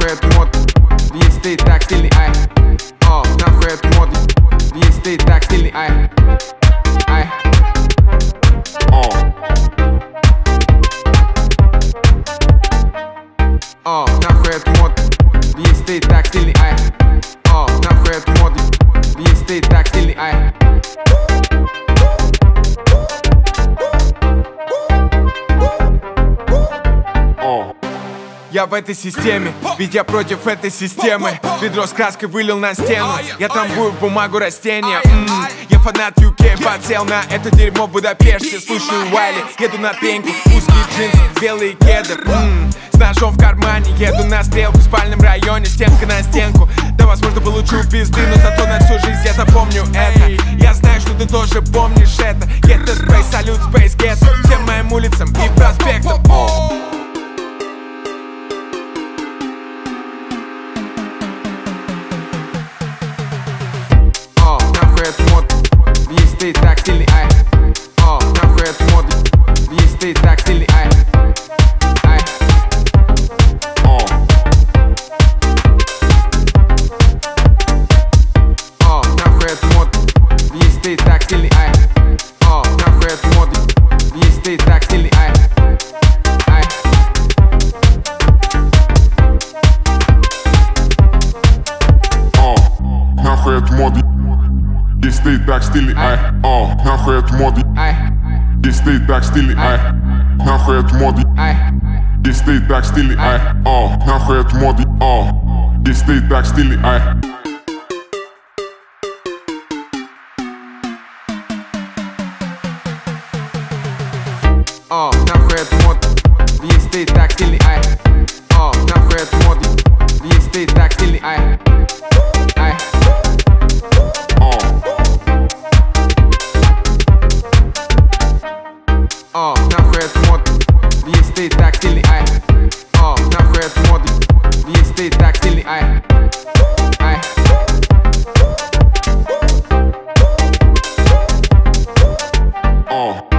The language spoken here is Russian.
нахуй это мод, если ты так стильный, ай. Нахуй это мод, если ты так стильный, ай. Ай. Нахуй это мод, если ты так стильный, ай. Нахуй это мод, если ты так стильный, ай. Я в этой системе, ведь я против этой системы. Ведро с краской вылил на стену, я трамбую в бумагу растения. Я фанат UK, подсел на это дерьмо в Будапеште. Слушаю Уайли, еду на пеньку, узкие джинсы, белые кеды. С ножом в кармане, еду на стрелку в спальном районе, стенка на стенку. Да, возможно, получу пизды, но зато на всю жизнь я запомню это. Я знаю, что ты тоже помнишь это. Get the space, салют, space, get всем моим улицам и проспектам. Нахуй это мод, если ты так стильный, ай. Нахуй это мод, если ты так стильный, ай. Ай. Нахуй это мод, если ты так стильный, ай. Нахуй это мод, если ты так стильный, ай. Ай. Нахуй это мод, если ты так стильный, ай. Нахуй это мод, если ты так стильный, ай. Нахуй это мод, если ты так стильный, ай. Нахуй это мод, если ты так стильный, ай. Нахуй это мод, если ты так стильный, ай. Нахуй это мод, если ты так стильный, ай. Ай. Нахуй это мод, если ты так стильный, ай. Нахуй это мод, если ты так стильный, ай. Ай. Oh.